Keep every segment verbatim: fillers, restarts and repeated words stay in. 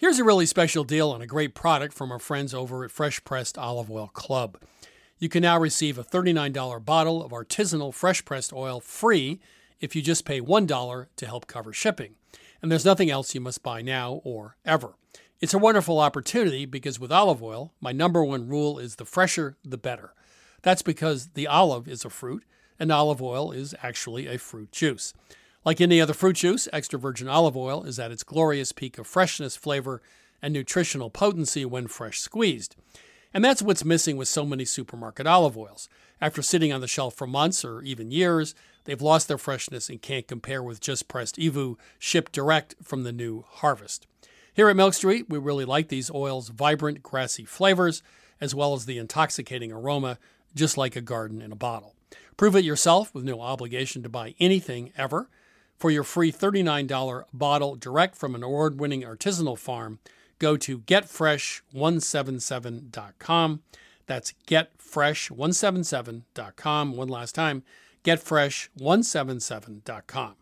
Here's a really special deal on a great product from our friends over at Fresh Pressed Olive Oil Club. You can now receive a thirty-nine dollars bottle of artisanal fresh pressed oil free if you just pay one dollar to help cover shipping. And there's nothing else you must buy now or ever. It's a wonderful opportunity because with olive oil, my number one rule is the fresher, the better. That's because the olive is a fruit, and olive oil is actually a fruit juice. Like any other fruit juice, extra virgin olive oil is at its glorious peak of freshness, flavor, and nutritional potency when fresh squeezed. And that's what's missing with so many supermarket olive oils. After sitting on the shelf for months or even years, they've lost their freshness and can't compare with just pressed E V U shipped direct from the new harvest. Here at Milk Street, we really like these oils' vibrant, grassy flavors, as well as the intoxicating aroma, just like a garden in a bottle. Prove it yourself with no obligation to buy anything ever. For your free thirty-nine dollars bottle direct from an award-winning artisanal farm, go to get fresh one seventy-seven dot com. That's get fresh one seventy-seven dot com. One last time, get fresh one seventy-seven dot com.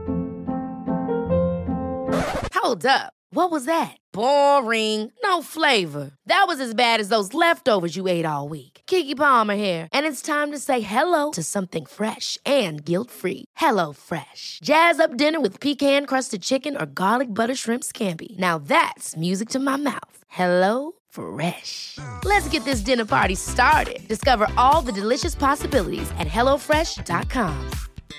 Hold up. What was that? Boring. No flavor. That was as bad as those leftovers you ate all week. Keke Palmer here, and it's time to say hello to something fresh and guilt-free. Hello Fresh. Jazz up dinner with pecan-crusted chicken or garlic butter shrimp scampi. Now that's music to my mouth. Hello Fresh. Let's get this dinner party started. Discover all the delicious possibilities at hello fresh dot com.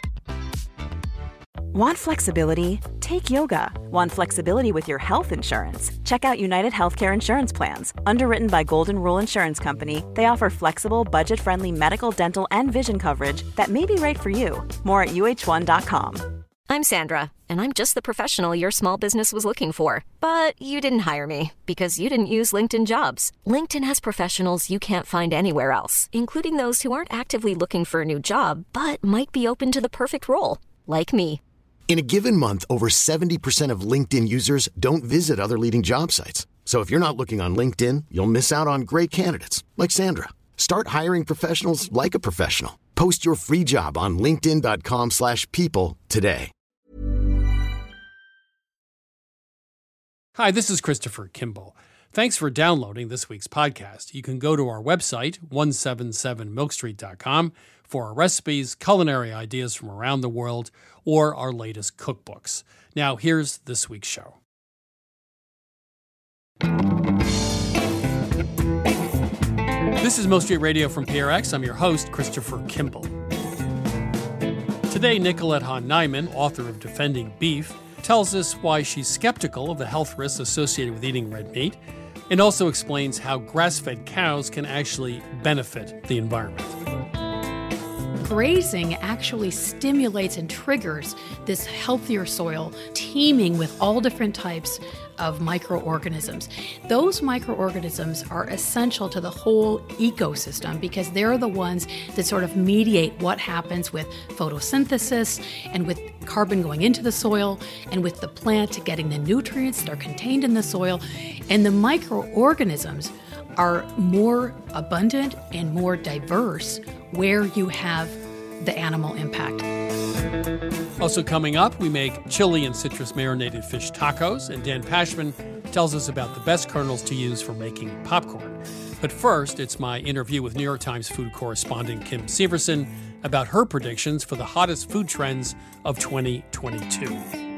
Want flexibility? Take yoga. Want flexibility with your health insurance? Check out United Healthcare Insurance Plans. Underwritten by Golden Rule Insurance Company, they offer flexible, budget-friendly medical, dental, and vision coverage that may be right for you. More at U H one dot com. I'm Sandra, and I'm just the professional your small business was looking for. But you didn't hire me because you didn't use LinkedIn Jobs. LinkedIn has professionals you can't find anywhere else, including those who aren't actively looking for a new job, but might be open to the perfect role, like me. In a given month, over seventy percent of LinkedIn users don't visit other leading job sites. So if you're not looking on LinkedIn, you'll miss out on great candidates like Sandra. Start hiring professionals like a professional. Post your free job on linkedin dot com slash people today. Hi, this is Christopher Kimball. Thanks for downloading this week's podcast. You can go to our website, one seventy-seven milk street dot com, for our recipes, culinary ideas from around the world, or our latest cookbooks. Now, here's this week's show. This is Milk Street Radio from P R X. I'm your host, Christopher Kimball. Today, Nicolette Hahn-Niman, author of Defending Beef, tells us why she's skeptical of the health risks associated with eating red meat, and also explains how grass-fed cows can actually benefit the environment. Grazing actually stimulates and triggers this healthier soil, teeming with all different types of microorganisms. Those microorganisms are essential to the whole ecosystem because they're the ones that sort of mediate what happens with photosynthesis and with carbon going into the soil and with the plant getting the nutrients that are contained in the soil. And the microorganisms are more abundant and more diverse where you have the animal impact. Also coming up, we make chili and citrus marinated fish tacos, and Dan Pashman tells us about the best kernels to use for making popcorn. But first, it's my interview with New York Times food correspondent Kim Severson about her predictions for the hottest food trends of twenty twenty-two.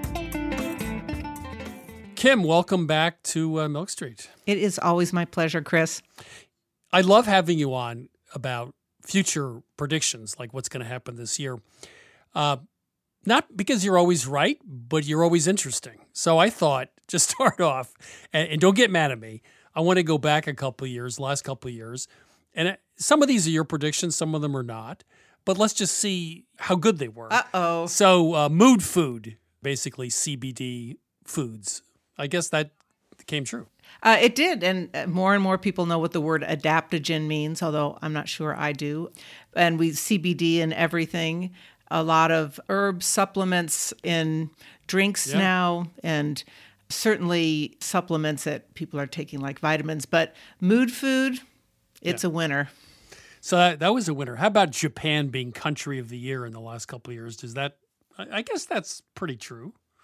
Kim, welcome back to uh, Milk Street. It is always my pleasure, Chris. I love having you on about future predictions, like what's going to happen this year. Uh, not because you're always right, but you're always interesting. So I thought, just start off, and, and don't get mad at me. I want to go back a couple of years, last couple of years. And it, some of these are your predictions, some of them are not. But let's just see how good they were. Uh-oh. So uh, mood food, basically C B D foods. I guess that came true. Uh, it did, and more and more people know what the word adaptogen means, although I'm not sure I do. And we C B D in everything, a lot of herb supplements in drinks yeah. now, and certainly supplements that people are taking like vitamins. But mood food, it's yeah. a winner. So that, that was a winner. How about Japan being country of the year in the last couple of years? Does that, I guess that's pretty true.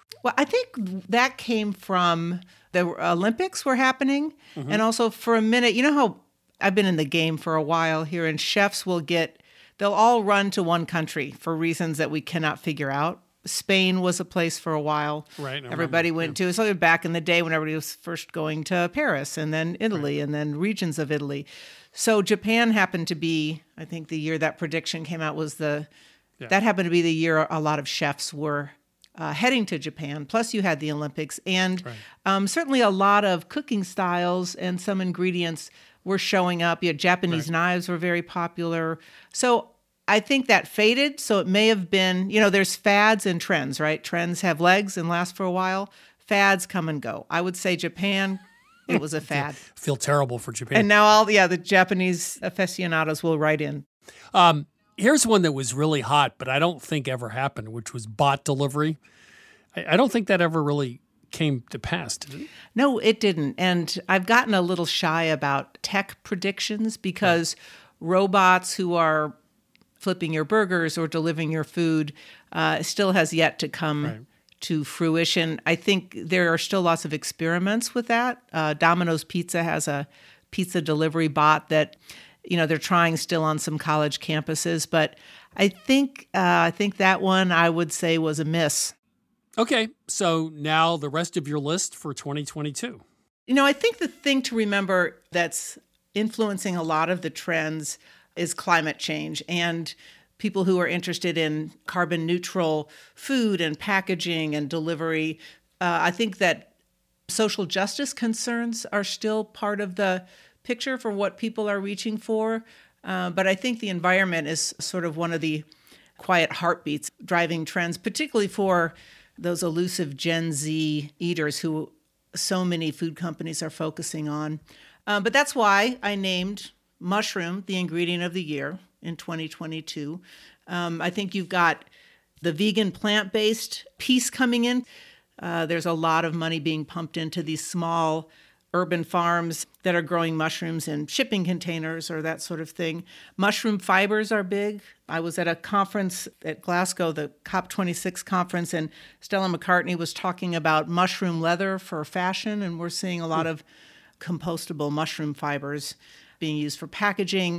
Well, I think that came from the Olympics were happening. Mm-hmm. And also for a minute, you know how I've been in the game for a while here, and chefs will get, they'll all run to one country for reasons that we cannot figure out. Spain was a place for a while. Right. I Everybody remember. went yeah. to. So back in the day when everybody was first going to Paris and then Italy right. and then regions of Italy. So Japan happened to be, I think the year that prediction came out was the, yeah. that happened to be the year a lot of chefs were uh, heading to Japan. Plus you had the Olympics and right. um, certainly a lot of cooking styles and some ingredients were showing up. You had Japanese right. knives were very popular. So I think that faded, so it may have been, you know, there's fads and trends, right? Trends have legs and last for a while. Fads come and go. I would say Japan, it was a fad. Feel terrible for Japan. And now all, yeah, the Japanese aficionados will write in. Um, here's one that was really hot, but I don't think ever happened, which was bot delivery. I, I don't think that ever really came to pass, did it? No, it didn't. And I've gotten a little shy about tech predictions because right. robots who are flipping your burgers or delivering your food uh, still has yet to come right. to fruition. I think there are still lots of experiments with that. Uh, Domino's Pizza has a pizza delivery bot that, you know, they're trying still on some college campuses. But I think uh, I think that one I would say was a miss. Okay, so now the rest of your list for twenty twenty-two. You know, I think the thing to remember that's influencing a lot of the trends is climate change and people who are interested in carbon neutral food and packaging and delivery. Uh, I think that social justice concerns are still part of the picture for what people are reaching for. Uh, but I think the environment is sort of one of the quiet heartbeats driving trends, particularly for those elusive Gen Z eaters who so many food companies are focusing on. Um, but that's why I named mushroom the ingredient of the year in twenty twenty-two. Um, I think you've got the vegan plant-based piece coming in. Uh, there's a lot of money being pumped into these small urban farms that are growing mushrooms in shipping containers or that sort of thing. Mushroom fibers are big. I was at a conference at Glasgow, the COP twenty-six conference, and Stella McCartney was talking about mushroom leather for fashion, and we're seeing a lot of compostable mushroom fibers being used for packaging.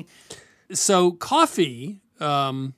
So coffee, um,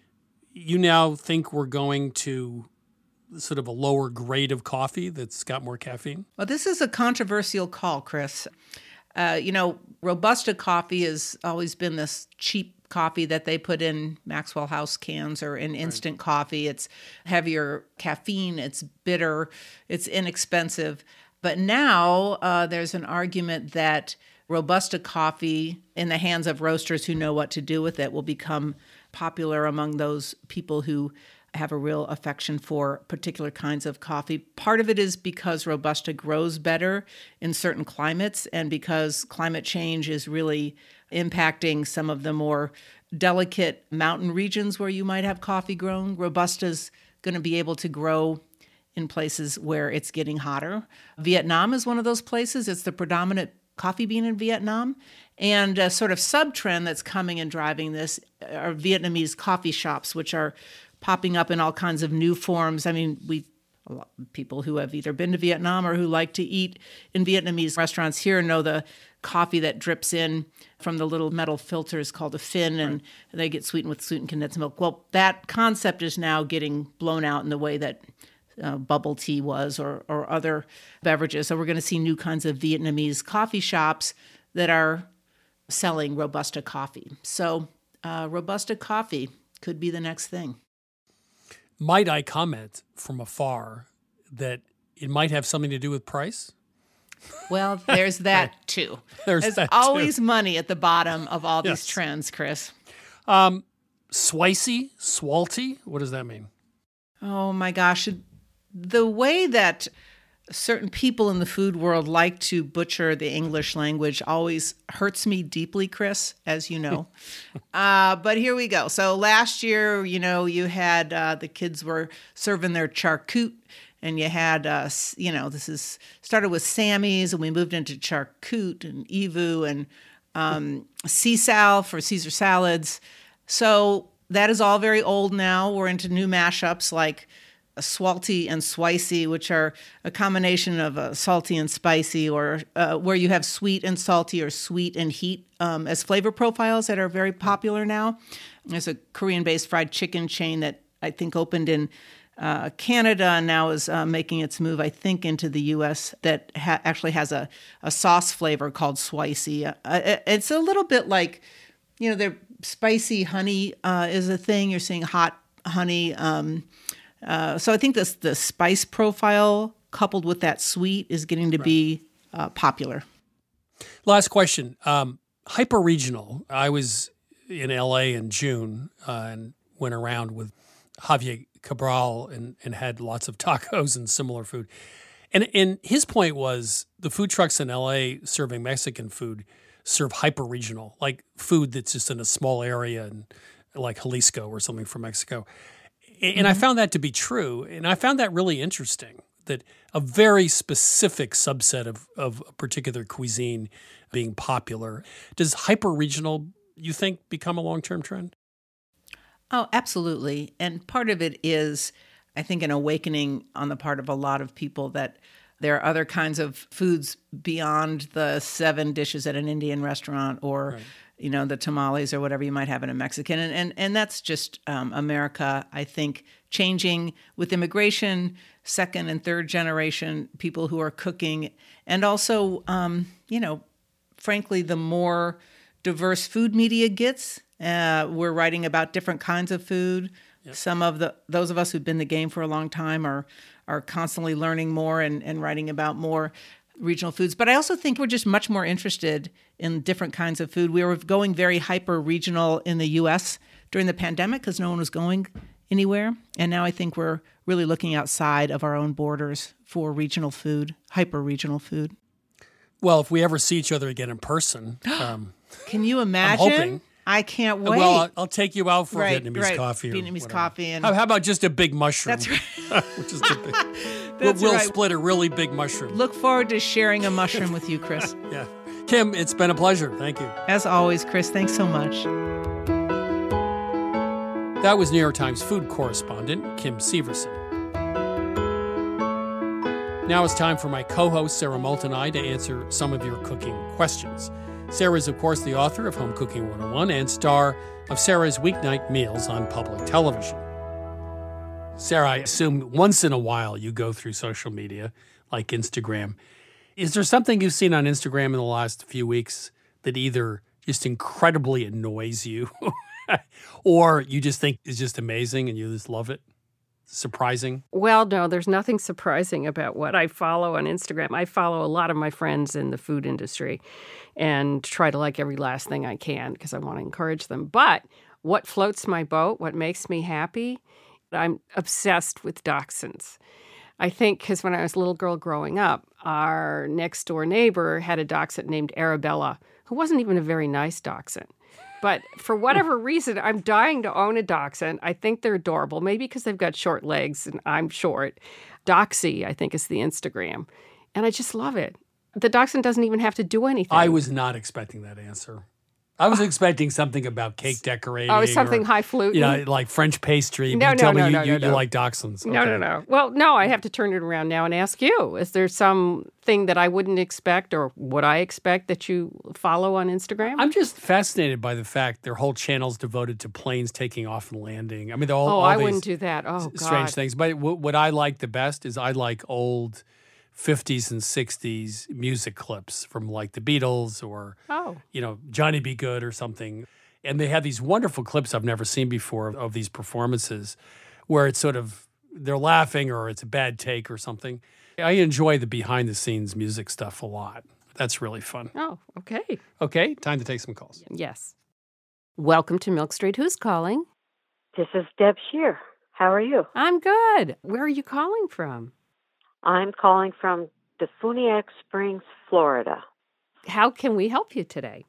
you now think we're going to sort of a lower grade of coffee that's got more caffeine? Well, this is a controversial call, Chris. Uh, you know, Robusta coffee has always been this cheap coffee that they put in Maxwell House cans or in instant right. coffee. It's heavier caffeine, it's bitter, it's inexpensive. But now uh, there's an argument that Robusta coffee in the hands of roasters who know what to do with it will become popular among those people who have a real affection for particular kinds of coffee. Part of it is because Robusta grows better in certain climates and because climate change is really impacting some of the more delicate mountain regions where you might have coffee grown. Robusta's going to be able to grow in places where it's getting hotter. Vietnam is one of those places. It's the predominant coffee bean in Vietnam. And a sort of sub-trend that's coming and driving this are Vietnamese coffee shops, which are popping up in all kinds of new forms. I mean, we a lot of people who have either been to Vietnam or who like to eat in Vietnamese restaurants here know the coffee that drips in from the little metal filters called a fin, and right. they get sweetened with sweetened condensed milk. Well, that concept is now getting blown out in the way that Uh, bubble tea was or, or other beverages. So we're going to see new kinds of Vietnamese coffee shops that are selling Robusta coffee. So uh, Robusta coffee could be the next thing. Might I comment from afar that it might have something to do with price? Well, there's that too. There's, there's that always too. money at the bottom of all these yes. trends, Chris. Um, Swicy, swalty, what does that mean? Oh my gosh. The way that certain people in the food world like to butcher the English language always hurts me deeply, Chris, as you know. uh, but here we go. So last year, you know, you had uh, the kids were serving their charcut, and you had, uh, you know, this is started with Sammy's, and we moved into charcut and Evu and um, Sisal for Caesar salads. So that is all very old now. We're into new mashups like swalty and spicy, which are a combination of uh, salty and spicy, or uh, where you have sweet and salty or sweet and heat um, as flavor profiles that are very popular now. There's a Korean-based fried chicken chain that I think opened in uh, Canada and now is uh, making its move, I think, into the U S that ha- actually has a, a sauce flavor called spicy. Uh, it's a little bit like, you know, their spicy honey uh, is a thing. You're seeing hot honey. Um, uh, so I think this the spice profile coupled with that sweet is getting to right. be uh, popular. Last question. Um, hyper-regional. I was in L A in June uh, and went around with Javier Cabral and, and had lots of tacos and similar food. And, and his point was the food trucks in L A serving Mexican food serve hyper-regional, like food that's just in a small area, and like Jalisco or something from Mexico. And mm-hmm. I found that to be true. And I found that really interesting, that a very specific subset of, of a particular cuisine being popular. Does hyper-regional, you think, become a long-term trend? Oh, absolutely. And part of it is, I think, an awakening on the part of a lot of people that there are other kinds of foods beyond the seven dishes at an Indian restaurant or, right. you know, the tamales or whatever you might have in a Mexican. And and, and that's just um, America, I think, changing with immigration, second and third generation people who are cooking. And also, um, you know, frankly, the more diverse food media gets, uh, we're writing about different kinds of food. Yep. Some of the those of us who've been in the game for a long time are are constantly learning more and, and writing about more regional foods. But I also think we're just much more interested in different kinds of food. We were going very hyper-regional in the U S during the pandemic because no one was going anywhere. And now I think we're really looking outside of our own borders for regional food, hyper-regional food. Well, if we ever see each other again in person. Um, Can you imagine? I'm hoping. I can't wait. Well, I'll, I'll take you out for right, Vietnamese right. coffee. Or Vietnamese whatever. coffee. And how, how about just a big mushroom? That's right. Which is the big, That's we'll, we'll right. split a really big mushroom. Look forward to sharing a mushroom with you, Chris. Yeah. Kim, it's been a pleasure. Thank you. As always, Chris, thanks so much. That was New York Times food correspondent Kim Severson. Now it's time for my co-host Sarah Moulton and I to answer some of your cooking questions. Sarah is, of course, the author of Home Cooking one oh one and star of Sarah's Weeknight Meals on public television. Sarah, I assume once in a while you go through social media, like Instagram. Is there something you've seen on Instagram in the last few weeks that either just incredibly annoys you or you just think is just amazing and you just love it? Surprising? Well, no, there's nothing surprising about what I follow on Instagram. I follow a lot of my friends in the food industry and try to like every last thing I can because I want to encourage them. But what floats my boat, what makes me happy, I'm obsessed with dachshunds. I think because when I was a little girl growing up, our next door neighbor had a dachshund named Arabella, who wasn't even a very nice dachshund. But for whatever reason, I'm dying to own a dachshund. I think they're adorable, maybe because they've got short legs and I'm short. Doxy, I think, is the Instagram. And I just love it. The dachshund doesn't even have to do anything. I was not expecting that answer. I was expecting something about cake decorating. Oh, something or, highfalutin. You know, like French pastry. No, you no, tell no, me no, you, no, you, no. you like dachshunds. No, okay. no, no. Well, no, I have to turn it around now and ask you. Is there something that I wouldn't expect or would I expect that you follow on Instagram? I'm just fascinated by the fact their whole channel's devoted to planes taking off and landing. I mean, they're all, oh, all I these wouldn't do that. Oh, God. strange things. But w- what I like the best is I like old fifties and sixties music clips from like the Beatles or, oh. you know, Johnny B. Good or something. And they have these wonderful clips I've never seen before of, of these performances where it's sort of, they're laughing or it's a bad take or something. I enjoy the behind-the-scenes music stuff a lot. That's really fun. Oh, okay. Okay, time to take some calls. Yes. Welcome to Milk Street. Who's calling? This is Deb Shear. How are you? I'm good. Where are you calling from? I'm calling from Defuniak Springs, Florida. How can we help you today?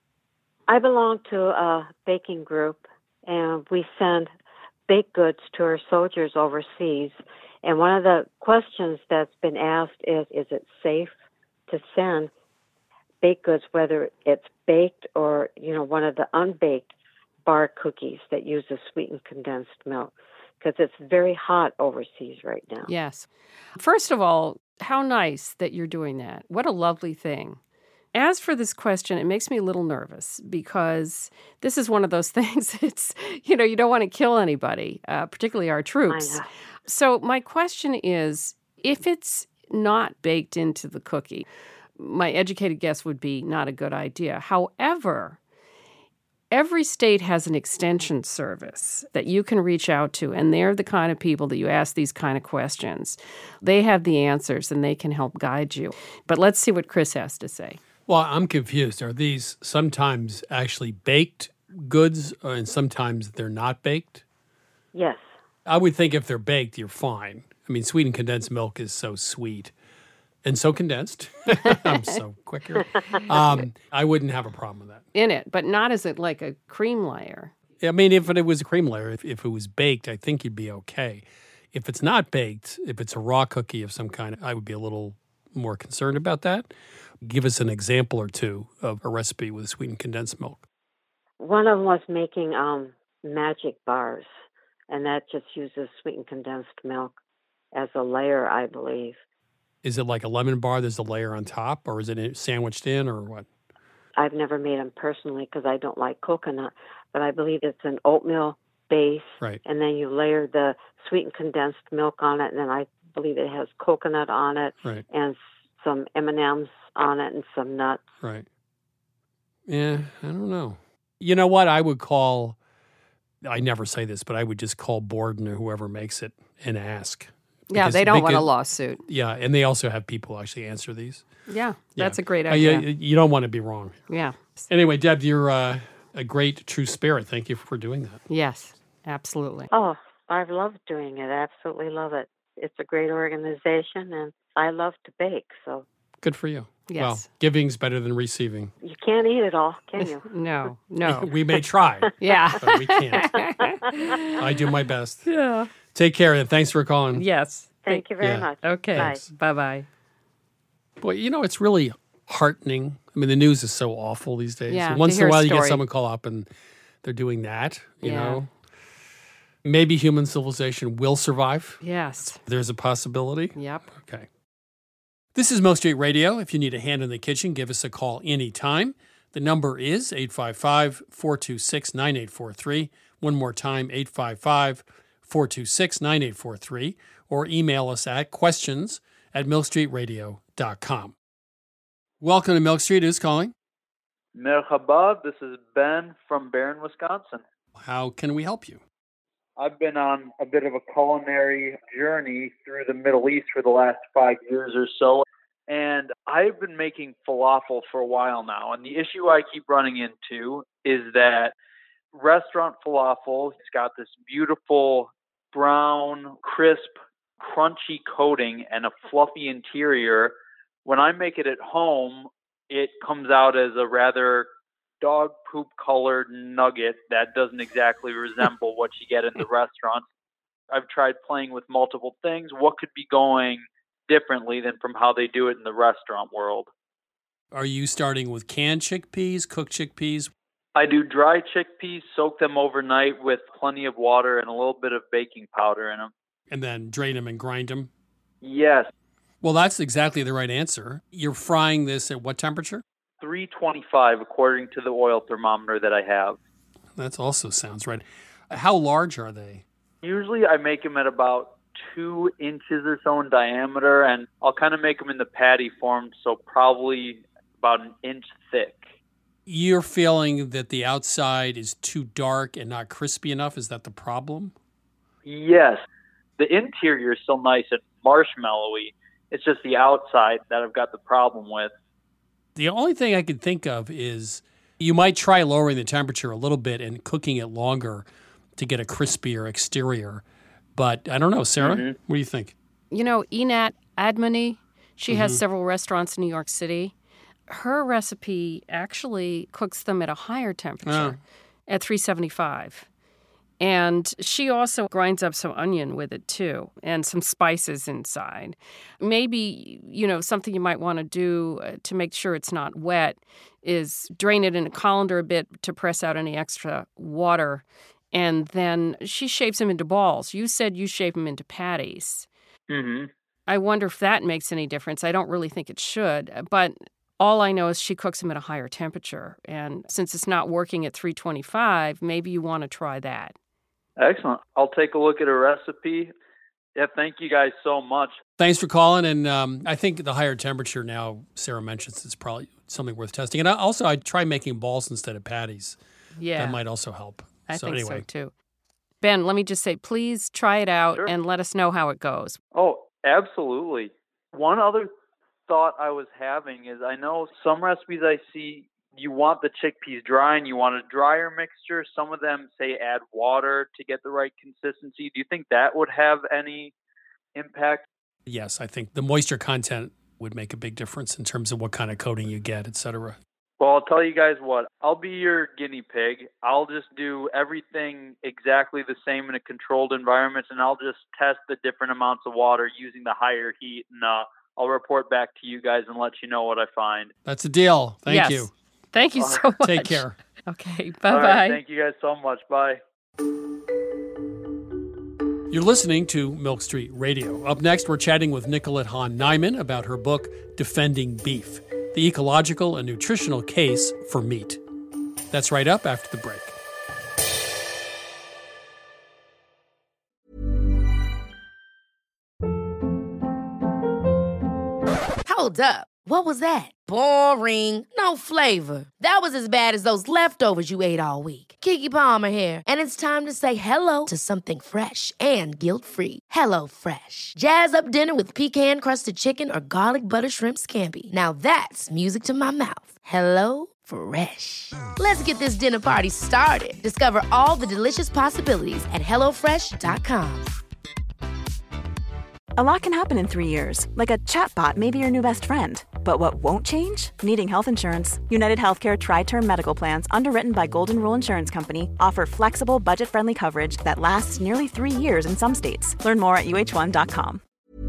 I belong to a baking group, and we send baked goods to our soldiers overseas. And one of the questions that's been asked is, is it safe to send baked goods, whether it's baked or, you know, one of the unbaked bar cookies that use the sweetened condensed milk? because it's very hot overseas right now. Yes. First of all, how nice that you're doing that. What a lovely thing. As for this question, it makes me a little nervous because this is one of those things, it's, you know, you don't want to kill anybody, uh, particularly our troops. So my question is, if it's not baked into the cookie, my educated guess would be not a good idea. However, every state has an extension service that you can reach out to, and they're the kind of people that you ask these kind of questions. They have the answers, and they can help guide you. But let's see what Chris has to say. Well, I'm confused. Are these sometimes actually baked goods, and sometimes they're not baked? Yes. I would think if they're baked, you're fine. I mean, sweetened condensed milk is so sweet and so condensed. I'm so quicker. Um, I wouldn't have a problem with that. In it, but not as it like a cream layer. I mean, if it was a cream layer, if, if it was baked, I think you'd be okay. If it's not baked, if it's a raw cookie of some kind, I would be a little more concerned about that. Give us an example or two of a recipe with sweetened condensed milk. One of them was making um, magic bars, and that just uses sweetened condensed milk as a layer, I believe. Is it like a lemon bar? There's a layer on top, or is it sandwiched in, or what? I've never made them personally because I don't like coconut, but I believe it's an oatmeal base, right? And then you layer the sweetened condensed milk on it, and then I believe it has coconut on it, right? And some M and M's on it and some nuts, right? Yeah, I don't know. You know what? I would call. I never say this, but I would just call Borden or whoever makes it and ask. Yeah, they don't want a lawsuit. Yeah, and they also have people actually answer these. Yeah, that's yeah. a great idea. Uh, you, you don't want to be wrong. Yeah. Anyway, Deb, you're uh, a great true spirit. Thank you for doing that. Yes, absolutely. Oh, I've loved doing it. Absolutely love it. It's a great organization, and I love to bake, so. Good for you. Yes. Well, giving's better than receiving. You can't eat it all, can you? No, no. We may try. Yeah. But we can't. I do my best. Yeah. Take care, and thanks for calling. Yes. Thank you very yeah. much. Okay. Bye. Bye-bye. Boy, you know, it's really heartening. I mean, the news is so awful these days. Yeah, And once to in hear a a while, you get story. someone call up and they're doing that, you Yeah. know. Maybe human civilization will survive. Yes. There's a possibility. Yep. Okay. This is Milk Street Radio. If you need a hand in the kitchen, give us a call anytime. The number is eight five five, four two six, nine eight four three. One more time, eight five five, four two six, nine eight four three. Or email us at questions at milk street radio dot com. Welcome to Milk Street. Who's calling? Merhaba, this is Ben from Barron, Wisconsin. How can we help you? I've been on a bit of a culinary journey through the Middle East for the last five years or so, and I've been making falafel for a while now. And the issue I keep running into is that restaurant falafel has got this beautiful brown, crisp, crunchy coating and a fluffy interior. When I make it at home, it comes out as a rather dog poop colored nugget that doesn't exactly resemble what you get in the restaurants. I've tried playing with multiple things. What could be going differently than from how they do it in the restaurant world? Are you starting with canned chickpeas, cooked chickpeas? I do dry chickpeas, soak them overnight with plenty of water and a little bit of baking powder in them. And then drain them and grind them? Yes. Well, that's exactly the right answer. You're frying this at what temperature? three twenty-five according to the oil thermometer that I have. That also sounds right. How large are they? Usually I make them at about two inches or so in diameter, and I'll kind of make them in the patty form, so probably about an inch thick. You're feeling that the outside is too dark and not crispy enough? Is that the problem? Yes. The interior is still nice and marshmallowy. It's just the outside that I've got the problem with. The only thing I can think of is you might try lowering the temperature a little bit and cooking it longer to get a crispier exterior. But I don't know, Sarah, Mm-hmm. what do you think? You know, Enat Admony, she Mm-hmm. has several restaurants in New York City. Her recipe actually cooks them at a higher temperature, at three seventy-five. And she also grinds up some onion with it, too, and some spices inside. Maybe, you know, something you might want to do uh, to make sure it's not wet is drain it in a colander a bit to press out any extra water and then she shapes them into balls. You said you shape them into patties. Mm-hmm. I wonder if that makes any difference. I don't really think it should, but all I know is she cooks them at a higher temperature. And since it's not working at three twenty-five, maybe you want to try that. Excellent. I'll take a look at a recipe. Yeah, thank you guys so much. Thanks for calling. And um, I think the higher temperature now, Sarah mentions, is probably something worth testing. And I, also, I try making balls instead of patties. Yeah. That might also help. I so think anyway. so, too. Ben, let me just say, please try it out Sure. and let us know how it goes. Oh, absolutely. One other thought I was having is I know some recipes I see, you want the chickpeas dry and you want a drier mixture. Some of them say add water to get the right consistency. Do you think that would have any impact? Yes, I think the moisture content would make a big difference in terms of what kind of coating you get, et cetera. Well, I'll tell you guys what. I'll be your guinea pig. I'll just do everything exactly the same in a controlled environment, and I'll just test the different amounts of water using the higher heat, and uh, I'll report back to you guys and let you know what I find. That's a deal. Thank yes. you. Thank you so much. Take care. Okay, All bye-bye. right, thank you guys so much. Bye. You're listening to Milk Street Radio. Up next, we're chatting with Nicolette Hahn-Niman about her book, Defending Beef, the ecological and nutritional case for meat. That's right up after the break. Hold up. What was that? Boring. No flavor. That was as bad as those leftovers you ate all week. Keke Palmer here, and it's time to say hello to something fresh and guilt-free. Hello Fresh. Jazz up dinner with pecan-crusted chicken or garlic butter shrimp scampi. Now that's music to my mouth. Hello Fresh. Let's get this dinner party started. Discover all the delicious possibilities at hello fresh dot com. A lot can happen in three years, like a chatbot may be your new best friend. But what won't change? Needing health insurance. United Healthcare Tri-Term Medical Plans, underwritten by Golden Rule Insurance Company, offer flexible, budget-friendly coverage that lasts nearly three years in some states. Learn more at U H one dot com.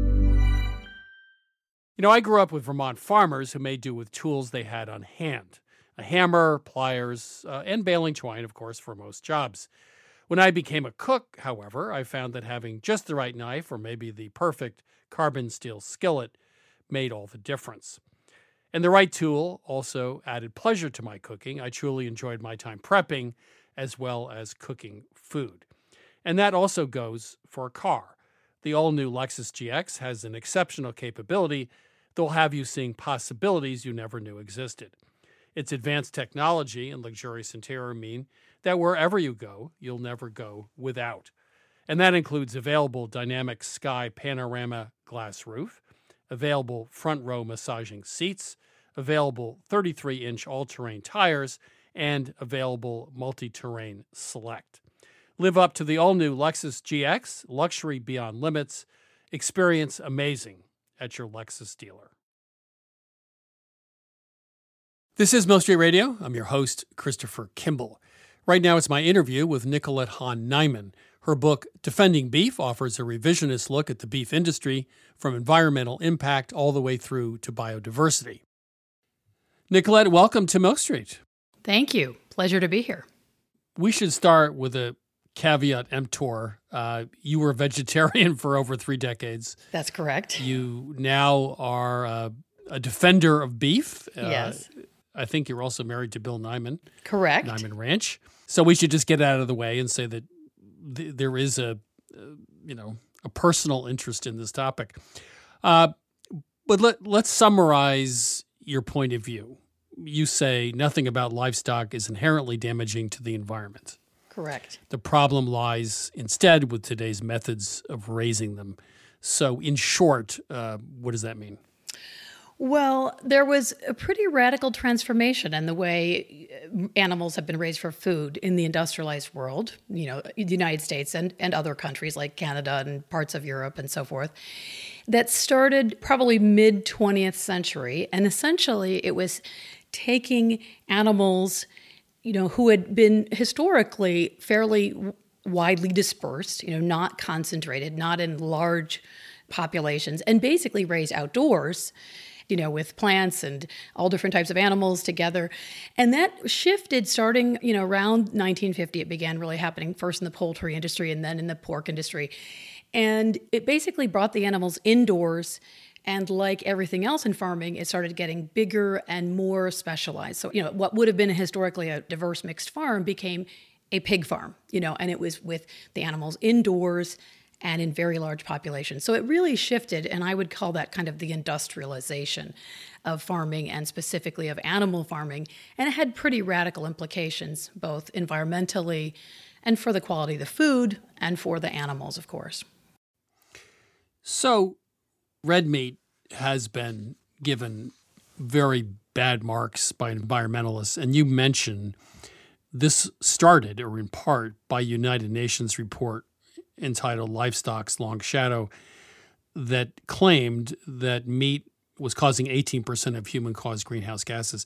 You know, I grew up with Vermont farmers who made do with tools they had on hand. A hammer, pliers, uh, and baling twine, of course, for most jobs. When I became a cook, however, I found that having just the right knife or maybe the perfect carbon steel skillet made all the difference. And the right tool also added pleasure to my cooking. I truly enjoyed my time prepping as well as cooking food. And that also goes for a car. The all-new Lexus G X has an exceptional capability that will have you seeing possibilities you never knew existed. Its advanced technology and luxurious interior mean that wherever you go, you'll never go without. And that includes available dynamic sky panorama glass roof, available front row massaging seats, available thirty-three inch all-terrain tires, and available multi-terrain select. Live up to the all-new Lexus G X, luxury beyond limits. Experience amazing at your Lexus dealer. This is Milk Street Radio. I'm your host, Christopher Kimball. Right now, it's my interview with Nicolette Hahn-Niman. Her book, Defending Beef, offers a revisionist look at the beef industry from environmental impact all the way through to biodiversity. Nicolette, welcome to Milk Street. Thank you. Pleasure to be here. We should start with a caveat emptor. Uh, you were a vegetarian for over three decades. That's correct. You now are uh, a defender of beef. Uh, Yes. I think you're also married to Bill Niman. Correct. Niman Ranch. So we should just get out of the way and say that th- there is a, uh, you know, a personal interest in this topic. Uh, but let, let's summarize your point of view. You say nothing about livestock is inherently damaging to the environment. Correct. The problem lies instead with today's methods of raising them. So in short, uh, what does that mean? Well, there was a pretty radical transformation in the way animals have been raised for food in the industrialized world, you know, the United States and, and other countries like Canada and parts of Europe and so forth, that started probably mid-twentieth century. And essentially it was taking animals, you know, who had been historically fairly widely dispersed, you know, not concentrated, not in large populations, and basically raised outdoors, you know, with plants and all different types of animals together. And that shifted starting, you know, around nineteen fifty. It began really happening first in the poultry industry and then in the pork industry. And it basically brought the animals indoors. And like everything else in farming, it started getting bigger and more specialized. So, you know, what would have been historically a diverse mixed farm became a pig farm, you know, and it was with the animals indoors and in very large populations. So it really shifted, and I would call that kind of the industrialization of farming and specifically of animal farming. And it had pretty radical implications, both environmentally and for the quality of the food and for the animals, of course. So red meat has been given very bad marks by environmentalists, and you mentioned this started, or in part, by United Nations report entitled Livestock's Long Shadow that claimed that meat was causing eighteen percent of human-caused greenhouse gases.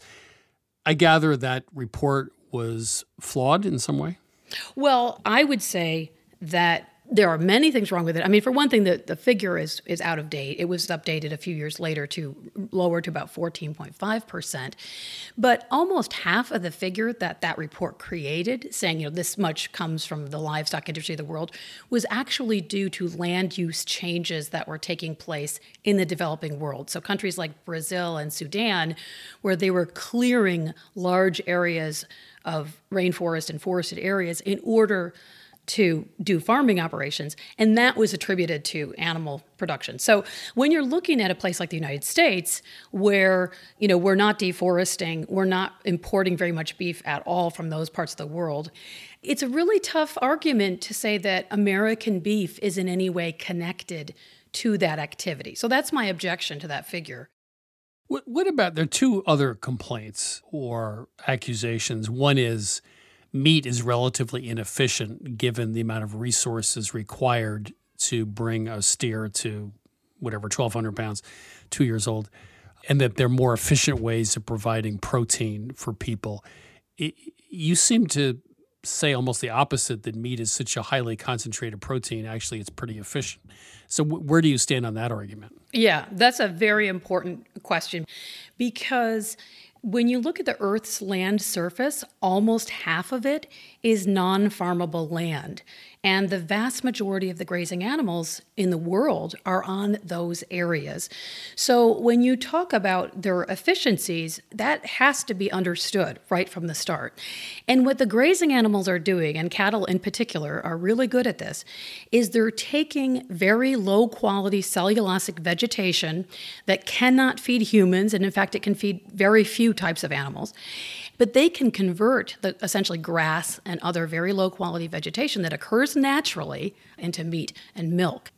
I gather that report was flawed in some way? Well, I would say that there are many things wrong with it. I mean, for one thing, the, the figure is is out of date. It was updated a few years later to lower to about fourteen point five percent. But almost half of the figure that that report created, saying, you know, this much comes from the livestock industry of the world, was actually due to land use changes that were taking place in the developing world. So countries like Brazil and Sudan, where they were clearing large areas of rainforest and forested areas in order to do farming operations, and that was attributed to animal production. So when you're looking at a place like the United States, where, you know, we're not deforesting, we're not importing very much beef at all from those parts of the world, it's a really tough argument to say that American beef is in any way connected to that activity. So that's my objection to that figure. What, what about, there are two other complaints or accusations. One is meat is relatively inefficient given the amount of resources required to bring a steer to whatever, twelve hundred pounds, two years old, and that there are more efficient ways of providing protein for people. It, you seem to say almost the opposite, that meat is such a highly concentrated protein. Actually, it's pretty efficient. So w- where do you stand on that argument? Yeah, that's a very important question, because when you look at the Earth's land surface, almost half of it is non-farmable land. And the vast majority of the grazing animals in the world are on those areas. So when you talk about their efficiencies, that has to be understood right from the start. And what the grazing animals are doing, and cattle in particular are really good at this, is they're taking very low quality cellulosic vegetation that cannot feed humans, and in fact it can feed very few types of animals. But they can convert the essentially grass and other very low quality vegetation that occurs naturally into meat and milk.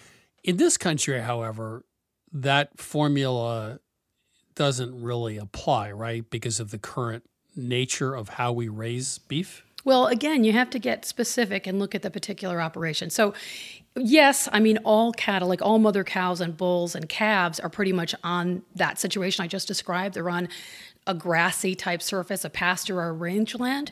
In this country, however, that formula doesn't really apply, right? Because of the current nature of how we raise beef? Well, again, you have to get specific and look at the particular operation. So, yes, I mean, all cattle, like all mother cows and bulls and calves, are pretty much on that situation I just described. They're on a grassy type surface, a pasture or a rangeland.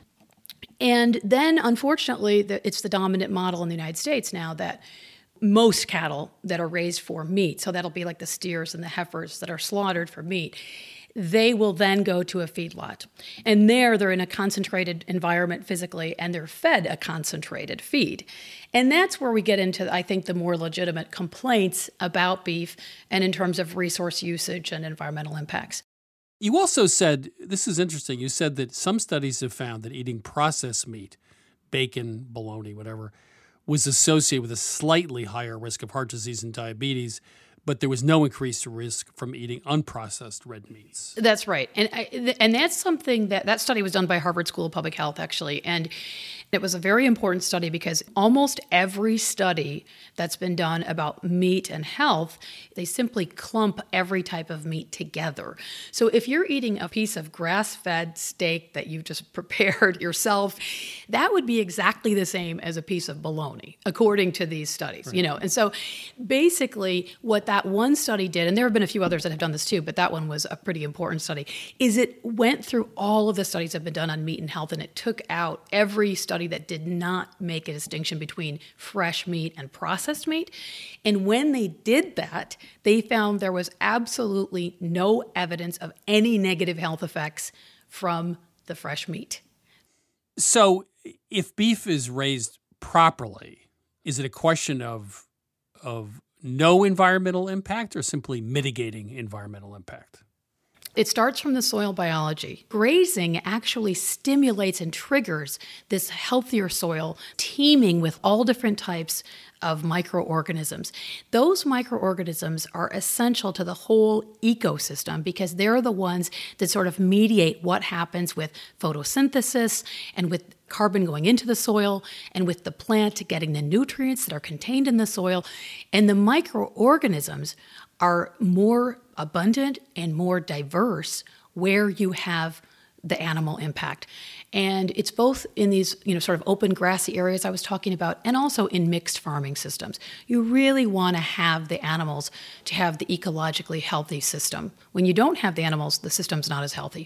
And then, unfortunately, the, it's the dominant model in the United States now that most cattle that are raised for meat, so that'll be like the steers and the heifers that are slaughtered for meat, they will then go to a feedlot. And there they're in a concentrated environment physically, and they're fed a concentrated feed. And that's where we get into, I think, the more legitimate complaints about beef and in terms of resource usage and environmental impacts. You also said, this is interesting, you said that some studies have found that eating processed meat, bacon, bologna, whatever, was associated with a slightly higher risk of heart disease and diabetes, but there was no increased risk from eating unprocessed red meats. That's right. And I, and that's something that, that study was done by Harvard School of Public Health, actually. And it was a very important study because almost every study that's been done about meat and health, they simply clump every type of meat together. So if you're eating a piece of grass-fed steak that you just prepared yourself, that would be exactly the same as a piece of bologna, according to these studies. Right. You know, and so basically what that one study did, and there have been a few others that have done this too, but that one was a pretty important study, is it went through all of the studies that have been done on meat and health, and it took out every study study that did not make a distinction between fresh meat and processed meat. And when they did that, they found there was absolutely no evidence of any negative health effects from the fresh meat. So if beef is raised properly, is it a question of of no environmental impact or simply mitigating environmental impact? It starts from the soil biology. Grazing actually stimulates and triggers this healthier soil, teeming with all different types of microorganisms. Those microorganisms are essential to the whole ecosystem because they're the ones that sort of mediate what happens with photosynthesis and with carbon going into the soil and with the plant getting the nutrients that are contained in the soil. And the microorganisms are more abundant and more diverse where you have the animal impact. And it's both in these, you know, sort of open grassy areas I was talking about and also in mixed farming systems. You really want to have the animals to have the ecologically healthy system. When you don't have the animals, the system's not as healthy.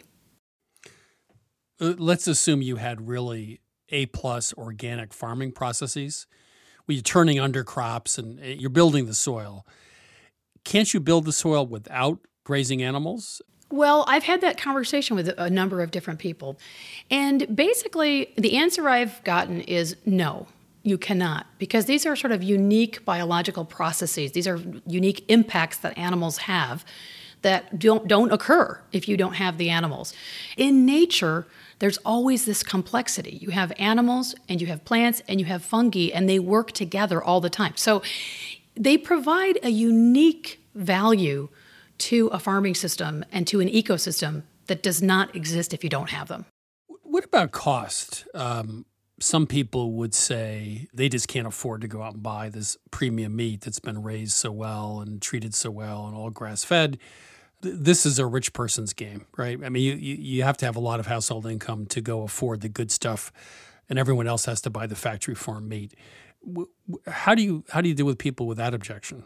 Let's assume you had really A-plus organic farming processes where you're turning undercrops and you're building the soil. Can't you build the soil without grazing animals? Well, I've had that conversation with a number of different people. And basically, the answer I've gotten is no, you cannot. Because these are sort of unique biological processes. These are unique impacts that animals have that don't, don't occur if you don't have the animals. In nature, there's always this complexity. You have animals, and you have plants, and you have fungi, and they work together all the time. So they provide a unique value to a farming system and to an ecosystem that does not exist if you don't have them. What about cost? Um, some people would say they just can't afford to go out and buy this premium meat that's been raised so well and treated so well and all grass-fed. This is a rich person's game, right? I mean, you, you, you have to have a lot of household income to go afford the good stuff, and everyone else has to buy the factory farm meat. How do you how do you deal with people with that objection?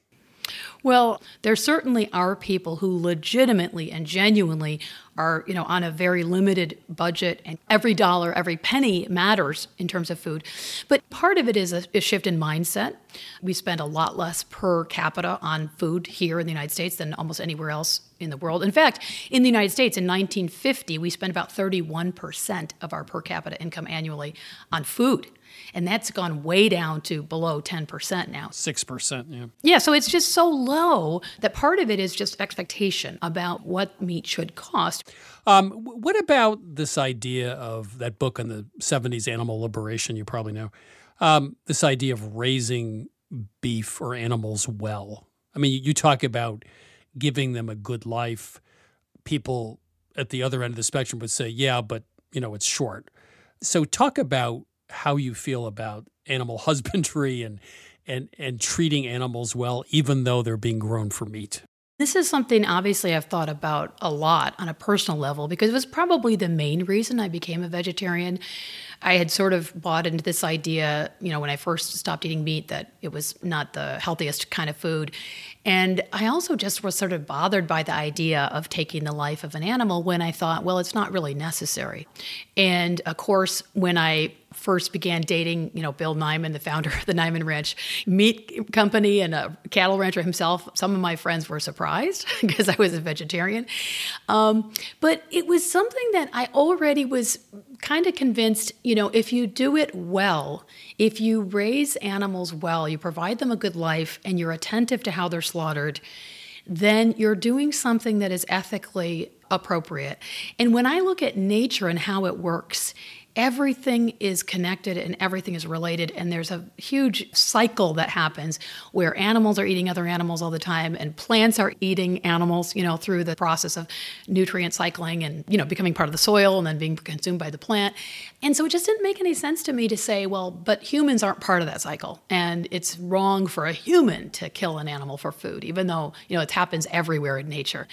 Well, there certainly are people who legitimately and genuinely are, you know, on a very limited budget, and every dollar, every penny matters in terms of food. But part of it is a, a shift in mindset. We spend a lot less per capita on food here in the United States than almost anywhere else in the world. In fact, in the United States in nineteen fifty, we spent about thirty-one percent of our per capita income annually on food. And that's gone way down to below ten percent now. six percent, yeah. Yeah, so it's just so low that part of it is just expectation about what meat should cost. Um, what about this idea of that book on the seventies, Animal Liberation, you probably know, um, this idea of raising beef or animals well? I mean, you talk about giving them a good life. People at the other end of the spectrum would say, yeah, but, you know, it's short. So talk about how you feel about animal husbandry and and and treating animals well, even though they're being grown for meat. This is something obviously I've thought about a lot on a personal level because it was probably the main reason I became a vegetarian. I had sort of bought into this idea, you know, when I first stopped eating meat that it was not the healthiest kind of food. And I also just was sort of bothered by the idea of taking the life of an animal when I thought, well, it's not really necessary. And of course, when I first began dating, you know, Bill Nyman, the founder of the Nyman Ranch Meat Company and a cattle rancher himself, some of my friends were surprised because I was a vegetarian. Um, but it was something that I already was kind of convinced, you know, if you do it well, if you raise animals well, you provide them a good life, and you're attentive to how they're slaughtered, then you're doing something that is ethically appropriate. And when I look at nature and how it works, everything is connected and everything is related, and there's a huge cycle that happens where animals are eating other animals all the time and plants are eating animals, you know, through the process of nutrient cycling and, you know, becoming part of the soil and then being consumed by the plant. And so it just didn't make any sense to me to say, well, but humans aren't part of that cycle, and it's wrong for a human to kill an animal for food, even though, you know, it happens everywhere in nature.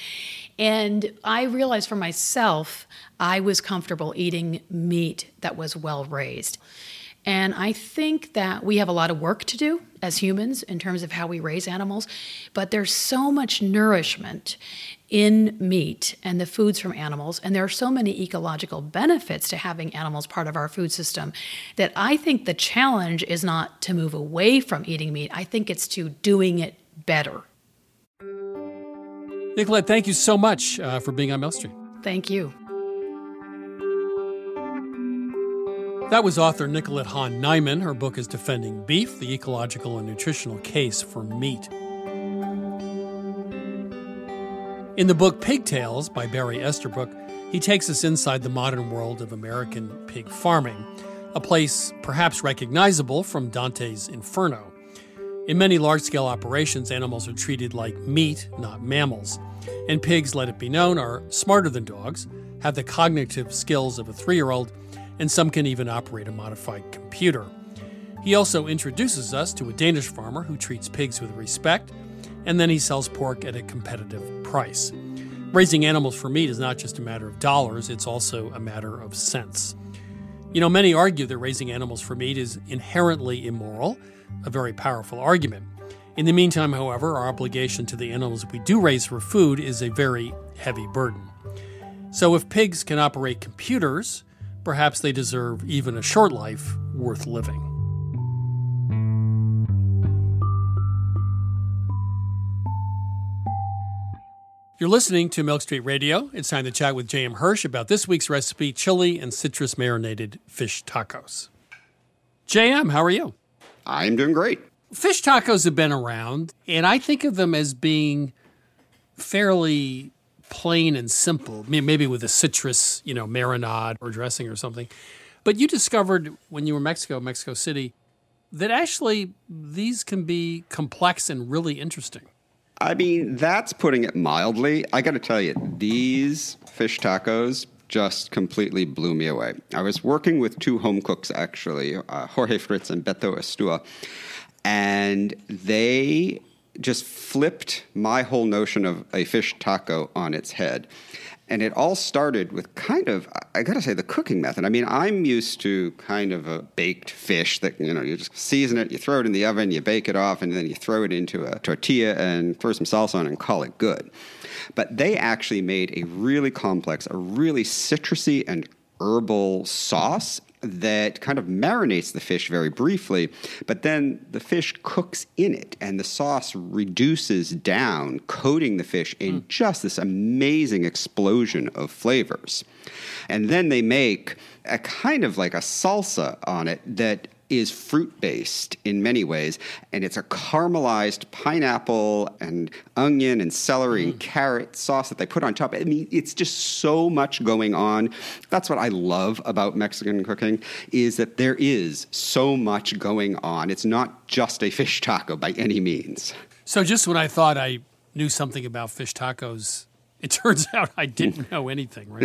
And I realized for myself, I was comfortable eating meat that was well raised. And I think that we have a lot of work to do as humans in terms of how we raise animals, but there's so much nourishment in meat and the foods from animals, and there are so many ecological benefits to having animals part of our food system that I think the challenge is not to move away from eating meat. I think it's to doing it better. Nicolette, thank you so much uh, for being on Milk Street. Thank you. That was author Nicolette Hahn Nyman. Her book is Defending Beef, the Ecological and Nutritional Case for Meat. In the book Pigtails by Barry Estabrook, he takes us inside the modern world of American pig farming, a place perhaps recognizable from Dante's Inferno. In many large-scale operations, animals are treated like meat, not mammals. And pigs, let it be known, are smarter than dogs, have the cognitive skills of a three-year-old, and some can even operate a modified computer. He also introduces us to a Danish farmer who treats pigs with respect, and then he sells pork at a competitive price. Raising animals for meat is not just a matter of dollars, it's also a matter of sense. You know, many argue that raising animals for meat is inherently immoral, a very powerful argument. In the meantime, however, our obligation to the animals we do raise for food is a very heavy burden. So if pigs can operate computers, perhaps they deserve even a short life worth living. You're listening to Milk Street Radio. It's time to chat with J M. Hirsch about this week's recipe, chili and citrus marinated fish tacos. J M, how are you? I'm doing great. Fish tacos have been around, and I think of them as being fairly plain and simple, maybe with a citrus, you know, marinade or dressing or something. But you discovered when you were in Mexico, Mexico City, that actually these can be complex and really interesting. I mean, that's putting it mildly. I got to tell you, these fish tacos just completely blew me away. I was working with two home cooks, actually, uh, Jorge Fritz and Beto Estua, and they just flipped my whole notion of a fish taco on its head. And it all started with kind of, I got to say, the cooking method. I mean, I'm used to kind of a baked fish that, you know, you just season it, you throw it in the oven, you bake it off, and then you throw it into a tortilla and throw some salsa on it and call it good. But they actually made a really complex, a really citrusy and herbal sauce that kind of marinates the fish very briefly, but then the fish cooks in it, and the sauce reduces down, coating the fish in mm. just this amazing explosion of flavors. And then they make a kind of like a salsa on it that is fruit-based in many ways, and it's a caramelized pineapple and onion and celery mm. and carrot sauce that they put on top. I mean, it's just so much going on. That's what I love about Mexican cooking, is that there is so much going on. It's not just a fish taco by any means. So just when I thought I knew something about fish tacos, it turns out I didn't know anything, right?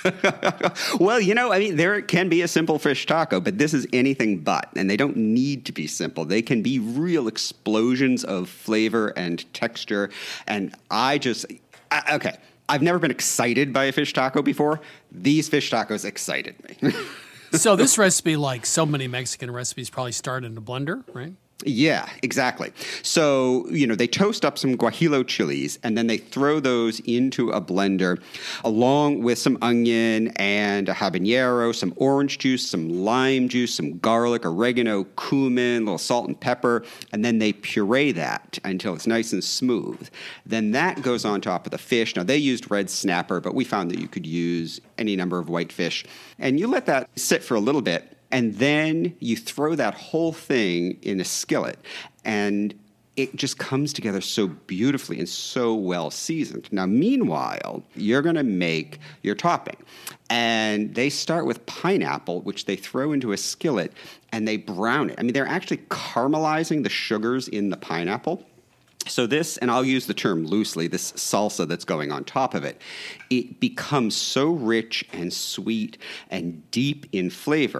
Well, you know, I mean, there can be a simple fish taco, but this is anything but, and they don't need to be simple. They can be real explosions of flavor and texture, and I just, I, okay, I've never been excited by a fish taco before. These fish tacos excited me. So this recipe, like so many Mexican recipes, probably start in a blender, right? Yeah, exactly. So, you know, they toast up some guajillo chilies, and then they throw those into a blender along with some onion and a habanero, some orange juice, some lime juice, some garlic, oregano, cumin, a little salt and pepper, and then they puree that until it's nice and smooth. Then that goes on top of the fish. Now, they used red snapper, but we found that you could use any number of white fish. And you let that sit for a little bit, and then you throw that whole thing in a skillet, and it just comes together so beautifully and so well seasoned. Now, meanwhile, you're going to make your topping. And they start with pineapple, which they throw into a skillet, and they brown it. I mean, they're actually caramelizing the sugars in the pineapple. So this, and I'll use the term loosely, this salsa that's going on top of it, it becomes so rich and sweet and deep in flavor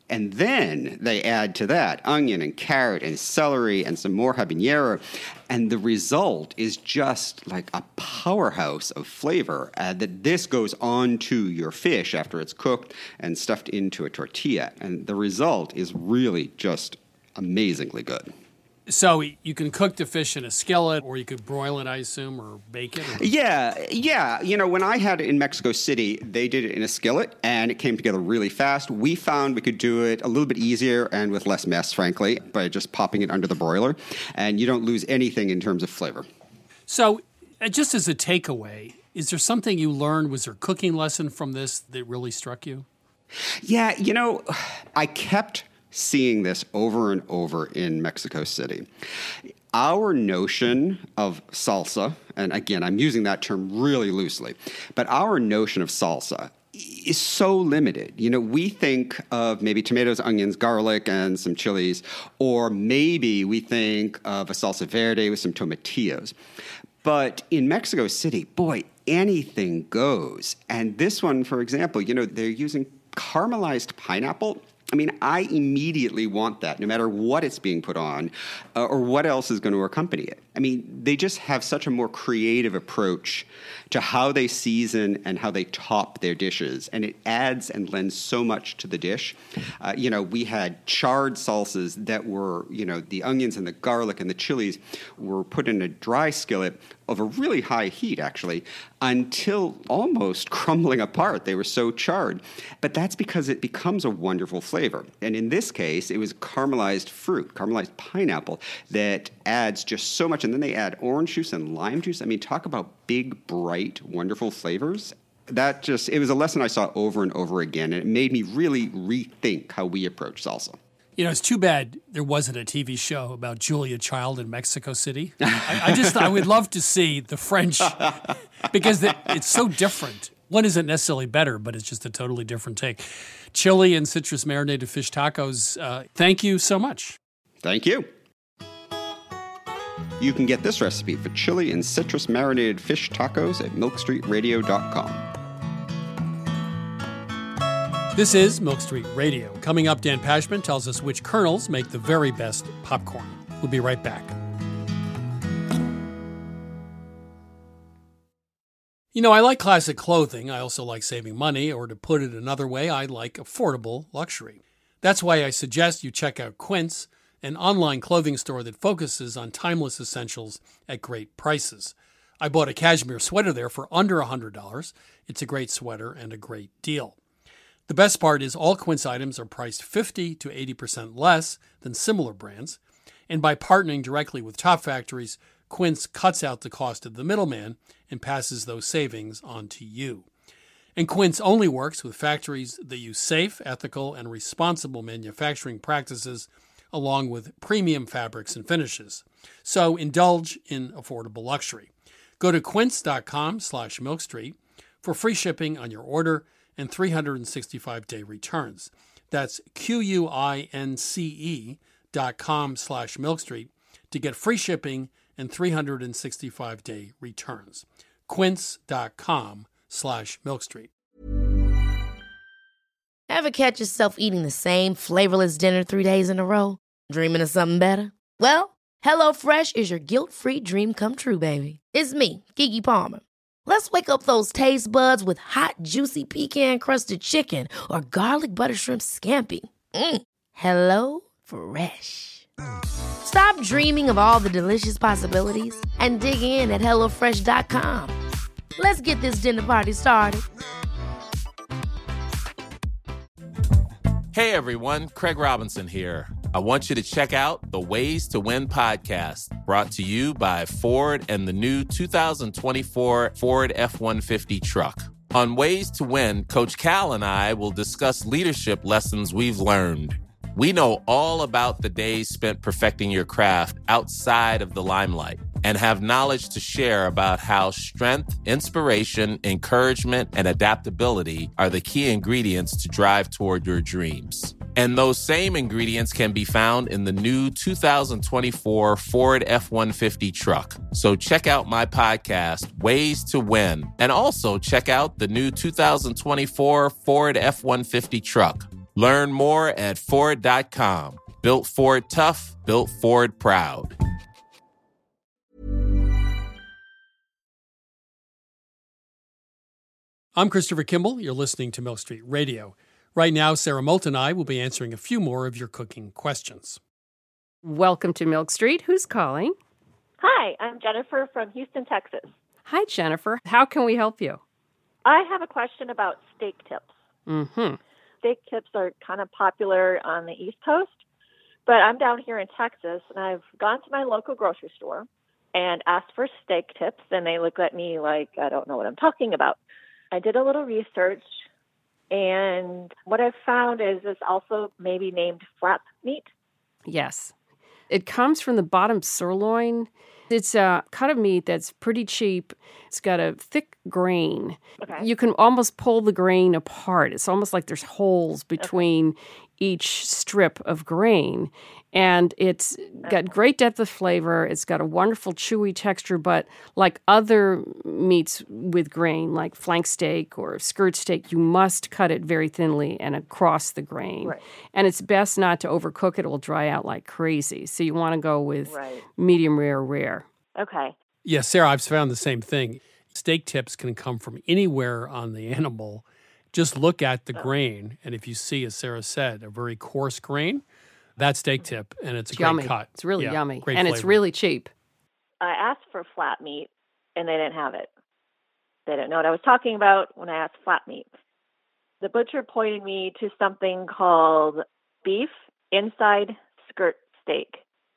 And then they add to that onion and carrot and celery and some more habanero. And the result is just like a powerhouse of flavor uh, that this goes onto your fish after it's cooked and stuffed into a tortilla. And the result is really just amazingly good. So you can cook the fish in a skillet, or you could broil it, I assume, or bake it? Or... Yeah, yeah. You know, when I had it in Mexico City, they did it in a skillet, and it came together really fast. We found we could do it a little bit easier and with less mess, frankly, by just popping it under the broiler, and you don't lose anything in terms of flavor. So uh, just as a takeaway, is there something you learned? Was there a cooking lesson from this that really struck you? Yeah, you know, I kept seeing this over and over in Mexico City. Our notion of salsa, and again, I'm using that term really loosely, but our notion of salsa is so limited. You know, we think of maybe tomatoes, onions, garlic, and some chilies, or maybe we think of a salsa verde with some tomatillos. But in Mexico City, boy, anything goes. And this one, for example, you know, they're using caramelized pineapple. I mean, I immediately want that, no matter what it's being put on uh, or what else is going to accompany it. I mean, they just have such a more creative approach to how they season and how they top their dishes, and it adds and lends so much to the dish. Uh, you know, we had charred salsas that were, you know, the onions and the garlic and the chilies were put in a dry skillet of a really high heat, actually, until almost crumbling apart. They were so charred. But that's because it becomes a wonderful flavor. And in this case, it was caramelized fruit, caramelized pineapple, that adds just so much. And then they add orange juice and lime juice. I mean, talk about big, bright, wonderful flavors. That just, it was a lesson I saw over and over again, and it made me really rethink how we approach salsa. You know, it's too bad there wasn't a T V show about Julia Child in Mexico City. I, I just, I would love to see the French, because it, it's so different. One isn't necessarily better, but it's just a totally different take. Chili and citrus marinated fish tacos, uh, thank you so much. Thank you. You can get this recipe for chili and citrus marinated fish tacos at milk street radio dot com. This is Milk Street Radio. Coming up, Dan Pashman tells us which kernels make the very best popcorn. We'll be right back. You know, I like classic clothing. I also like saving money, or to put it another way, I like affordable luxury. That's why I suggest you check out Quince, an online clothing store that focuses on timeless essentials at great prices. I bought a cashmere sweater there for under one hundred dollars. It's a great sweater and a great deal. The best part is all Quince items are priced fifty to eighty percent less than similar brands, and by partnering directly with top factories, Quince cuts out the cost of the middleman and passes those savings on to you. And Quince only works with factories that use safe, ethical, and responsible manufacturing practices, along with premium fabrics and finishes. So indulge in affordable luxury. Go to quince.com slash milkstreet for free shipping on your order and three hundred sixty-five day returns. That's Q-U-I-N-C-E dot com slash milkstreet to get free shipping and three hundred sixty-five day returns. Quince.com slash milkstreet. Ever catch yourself eating the same flavorless dinner three days in a row? Dreaming of something better? Well, HelloFresh is your guilt-free dream come true, baby. It's me, Keke Palmer. Let's wake up those taste buds with hot, juicy pecan-crusted chicken or garlic butter shrimp scampi. Mm. Hello Fresh. Stop dreaming of all the delicious possibilities and dig in at hello fresh dot com. Let's get this dinner party started. Hey everyone, Craig Robinson here. I want you to check out the Ways to Win podcast, brought to you by Ford and the new two thousand twenty-four Ford F one fifty truck. On Ways to Win, Coach Cal and I will discuss leadership lessons we've learned. We know all about the days spent perfecting your craft outside of the limelight, and have knowledge to share about how strength, inspiration, encouragement, and adaptability are the key ingredients to drive toward your dreams. And those same ingredients can be found in the new two thousand twenty-four Ford F one fifty truck. So check out my podcast, Ways to Win, and also check out the new two thousand twenty-four Ford F one fifty truck. Learn more at Ford dot com. Built Ford tough, built Ford proud. I'm Christopher Kimball. You're listening to Milk Street Radio. Right now, Sarah Moult and I will be answering a few more of your cooking questions. Welcome to Milk Street. Who's calling? Hi, I'm Jennifer from Houston, Texas. Hi, Jennifer. How can we help you? I have a question about steak tips. Mm-hmm. Steak tips are kind of popular on the East Coast, but I'm down here in Texas, and I've gone to my local grocery store and asked for steak tips, and they look at me like I don't know what I'm talking about. I did a little research, and what I've found is it's also maybe named flap meat. Yes. It comes from the bottom sirloin. It's a cut of meat that's pretty cheap. It's got a thick grain. Okay. You can almost pull the grain apart. It's almost like there's holes between okay. each strip of grain. And it's got great depth of flavor. It's got a wonderful chewy texture, but like other meats with grain, like flank steak or skirt steak, you must cut it very thinly and across the grain. Right. And it's best not to overcook it. It will dry out like crazy. So you want to go with right. medium rare rare. Okay. Yeah, Sarah, I've found the same thing. Steak tips can come from anywhere on the animal. Just look at the oh. grain, and if you see, as Sarah said, a very coarse grain, that's steak tip, and it's a it's great yummy. cut. It's really yeah, yummy, and flavor. It's really cheap. I asked for flat meat, and they didn't have it. They didn't know what I was talking about when I asked flat meat. The butcher pointed me to something called beef inside skirt steak.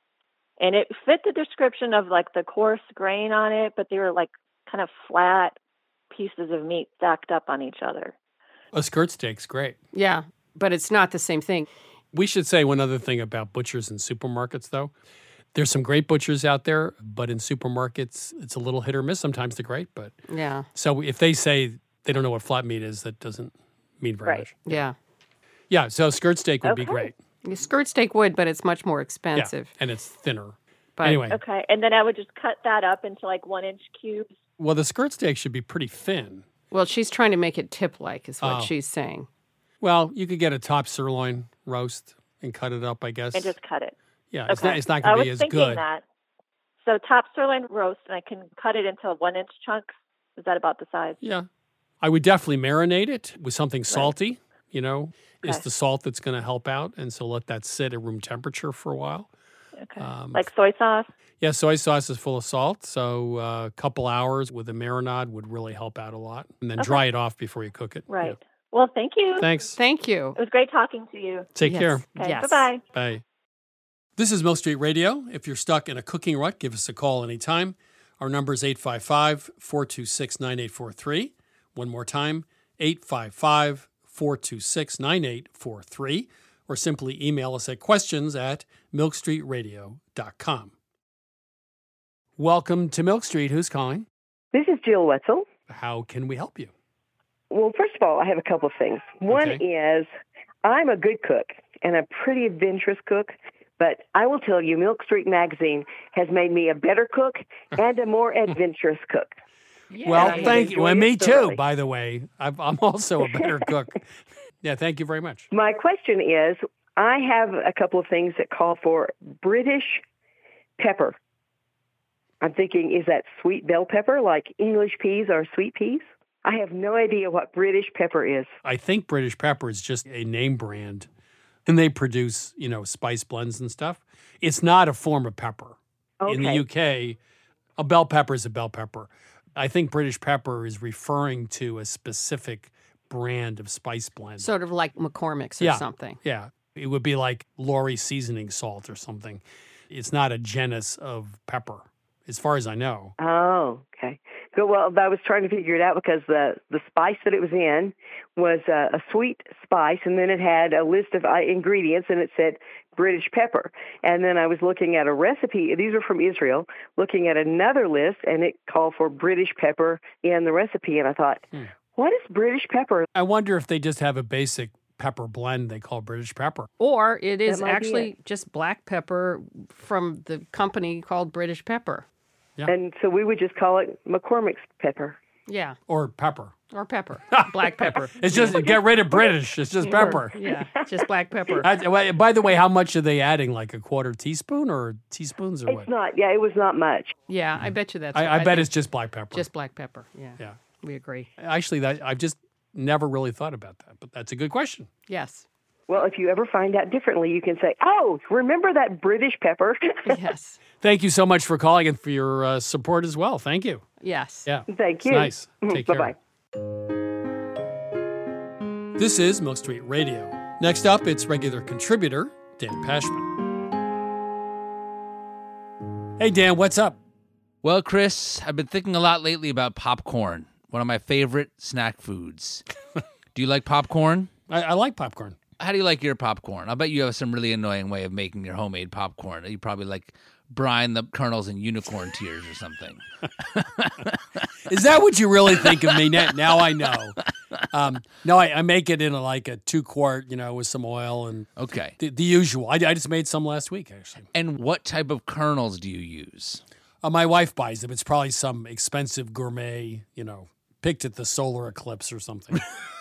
And it fit the description of like the coarse grain on it, but they were like kind of flat pieces of meat stacked up on each other. A skirt steak's great. Yeah, but it's not the same thing. We should say one other thing about butchers in supermarkets, though. There's some great butchers out there, but in supermarkets, it's a little hit or miss. Sometimes they're great, but yeah. So if they say they don't know what flat meat is, that doesn't mean very right. much. Yeah. Yeah, so skirt steak would okay. be great. Yeah, skirt steak would, but it's much more expensive. Yeah, and it's thinner. But, anyway. Okay, and then I would just cut that up into like one-inch cubes. Well, the skirt steak should be pretty thin. Well, she's trying to make it tip-like is what oh. she's saying. Well, you could get a top sirloin roast and cut it up, I guess. And just cut it. Yeah, okay. it's not, it's not going to be as good. I was thinking that. So top sirloin roast, and I can cut it into one-inch chunks. Is that about the size? Yeah. I would definitely marinate it with something salty, right. you know. Okay. It's the salt that's going to help out, and so let that sit at room temperature for a while. Okay. Um, like soy sauce? Yeah, soy sauce is full of salt, so uh, a couple hours with a marinade would really help out a lot. And then okay. dry it off before you cook it. Right. Yeah. Well, thank you. Thanks. Thank you. It was great talking to you. Take yes. care. Okay, yes. Bye-bye. Bye. This is Milk Street Radio. If you're stuck in a cooking rut, give us a call anytime. Our number is eight five five, four two six, nine eight four three. One more time, eight five five, four two six, nine eight four three. Or simply email us at questions at milk street radio dot com. Welcome to Milk Street. Who's calling? This is Jill Wetzel. How can we help you? Well, first of all, I have a couple of things. One okay. is I'm a good cook and a pretty adventurous cook, but I will tell you, Milk Street Magazine has made me a better cook and a more adventurous cook. Yeah, well, thank you. Well, me too, by the way. I've, I'm also a better cook. Yeah, thank you very much. My question is, I have a couple of things that call for British pepper. I'm thinking, is that sweet bell pepper like English peas or sweet peas? I have no idea what British pepper is. I think British pepper is just a name brand, and they produce, you know, spice blends and stuff. It's not a form of pepper. Okay. In the U K, a bell pepper is a bell pepper. I think British pepper is referring to a specific brand of spice blend. Sort of like McCormick's or yeah, something. Yeah. It would be like Lori seasoning salt or something. It's not a genus of pepper, as far as I know. Oh, okay. Good. Well, I was trying to figure it out because the, the spice that it was in was a, a sweet spice, and then it had a list of ingredients, and it said British pepper. And then I was looking at a recipe. These are from Israel, looking at another list, and it called for British pepper in the recipe. And I thought, hmm. what is British pepper? I wonder if they just have a basic pepper blend they call British pepper. Or it is That might be actually it. just black pepper from the company called British Pepper. Yeah. And so we would just call it McCormick's pepper. Yeah. Or pepper. Or pepper. Black pepper. It's just, get rid of British. It's just pepper. Yeah, just black pepper. I, by the way, how much are they adding? Like a quarter teaspoon or teaspoons or It's what? not. Yeah, it was not much. Yeah, I bet you that's I, what I bet think. it's just black pepper. Just black pepper, yeah. Yeah. We agree. Actually, that I've just never really thought about that, but that's a good question. Yes. Well, if you ever find out differently, you can say, oh, remember that British pepper? Yes. Thank you so much for calling and for your uh, support as well. Thank you. Yes. Yeah. Thank It's you. nice. Take care. Bye-bye. This is Milk Street Radio. Next up, it's regular contributor, Dan Pashman. Hey, Dan, what's up? Well, Chris, I've been thinking a lot lately about popcorn, one of my favorite snack foods. Do you like popcorn? I, I like popcorn. How do you like your popcorn? I bet you have some really annoying way of making your homemade popcorn. You probably like brine the kernels in unicorn tears or something. Is that what you really think of me? Now, now I know. Um, no, I, I make it in a, like a two quart, you know, with some oil and okay, the, the usual. I, I just made some last week, actually. And what type of kernels do you use? Uh, my wife buys them. It's probably some expensive gourmet, you know, picked at the solar eclipse or something.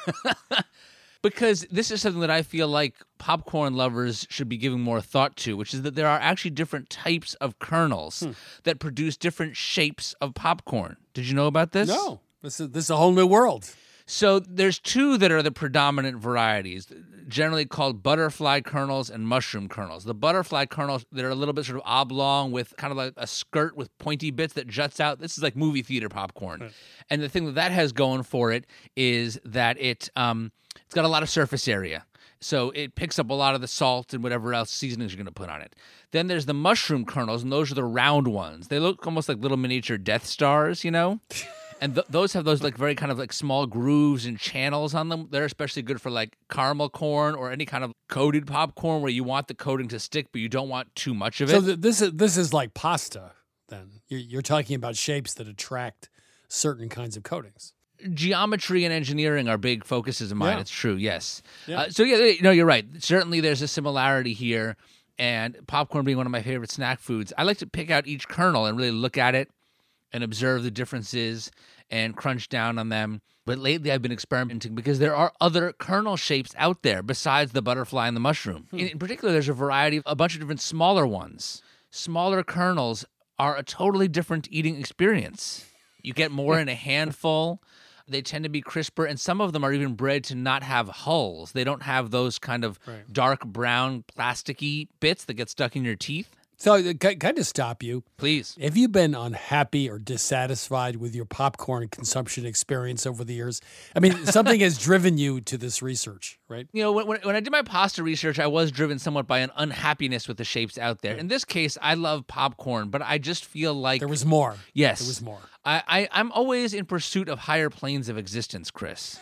Because this is something that I feel like popcorn lovers should be giving more thought to, which is that there are actually different types of kernels hmm. that produce different shapes of popcorn. Did you know about this? No. This is, this is a whole new world. So there's two that are the predominant varieties, generally called butterfly kernels and mushroom kernels. The butterfly kernels, they're a little bit sort of oblong with kind of like a skirt with pointy bits that juts out. This is like movie theater popcorn. Right. And the thing that that has going for it is that it um, it's got a lot of surface area. So it picks up a lot of the salt and whatever else seasonings you're going to put on it. Then there's the mushroom kernels, and those are the round ones. They look almost like little miniature Death Stars, you know? And th- those have those like very kind of like small grooves and channels on them. They're especially good for like caramel corn or any kind of coated popcorn where you want the coating to stick, but you don't want too much of it. So th- this is this is like pasta. Then you're, you're talking about shapes that attract certain kinds of coatings. Geometry and engineering are big focuses of mine. Yeah. It's true, yes. Yeah. Uh, so yeah, no, you're right. Certainly, there's a similarity here. And popcorn being one of my favorite snack foods, I like to pick out each kernel and really look at it and observe the differences and crunch down on them. But lately I've been experimenting because there are other kernel shapes out there besides the butterfly and the mushroom. Hmm. In, in particular, there's a variety of a bunch of different smaller ones. Smaller kernels are a totally different eating experience. You get more in a handful. They tend to be crisper, and some of them are even bred to not have hulls. They don't have those kind of right. dark brown plasticky bits that get stuck in your teeth. So, uh, can, can I just stop you? Please. Have you been unhappy or dissatisfied with your popcorn consumption experience over the years? I mean, something has driven you to this research, right? You know, when, when I did my pasta research, I was driven somewhat by an unhappiness with the shapes out there. Right. In this case, I love popcorn, but I just feel like... There was more. Yes. There was more. I, I, I'm always in pursuit of higher planes of existence, Chris.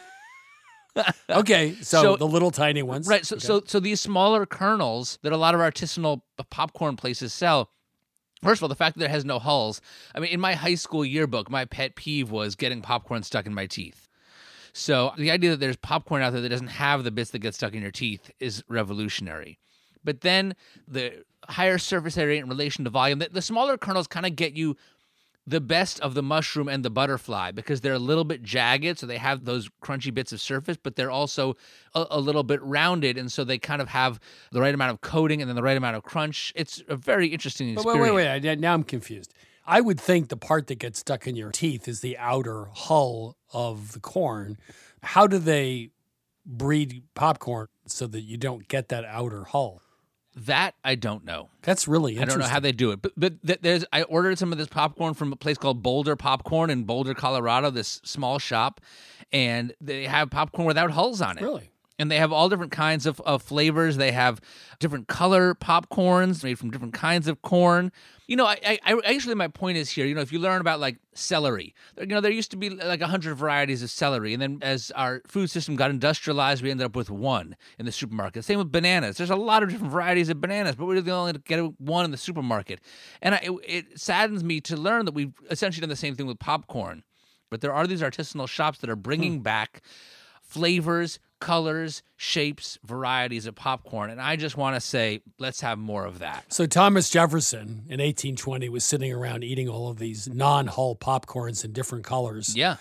Okay, so, so the little tiny ones. Right, so, okay. so so these smaller kernels that a lot of artisanal popcorn places sell, first of all, the fact that it has no hulls. I mean, in my high school yearbook, my pet peeve was getting popcorn stuck in my teeth. So the idea that there's popcorn out there that doesn't have the bits that get stuck in your teeth is revolutionary. But then the higher surface area in relation to volume, the, the smaller kernels kind of get you the best of the mushroom and the butterfly because they're a little bit jagged, so they have those crunchy bits of surface, but they're also a, a little bit rounded, and so they kind of have the right amount of coating and then the right amount of crunch. It's a very interesting experience. Wait, wait, wait. Now I'm confused. I would think the part that gets stuck in your teeth is the outer hull of the corn. How do they breed popcorn so that you don't get that outer hull? That I don't know. That's really interesting. I don't know how they do it. But but th- there's I ordered some of this popcorn from a place called Boulder Popcorn in Boulder, Colorado, this small shop, and they have popcorn without hulls on it. Really? And they have all different kinds of, of flavors. They have different color popcorns made from different kinds of corn. You know, I, I, I actually, my point is here, you know, if you learn about like celery, you know, there used to be like a hundred varieties of celery. And then as our food system got industrialized, we ended up with one in the supermarket. Same with bananas. There's a lot of different varieties of bananas, but we're the only to get one in the supermarket. And I, it, it saddens me to learn that we've essentially done the same thing with popcorn. But there are these artisanal shops that are bringing hmm. back flavors, colors, shapes, varieties of popcorn. And I just want to say, let's have more of that. So Thomas Jefferson in eighteen twenty was sitting around eating all of these non-hull popcorns in different colors. Yeah.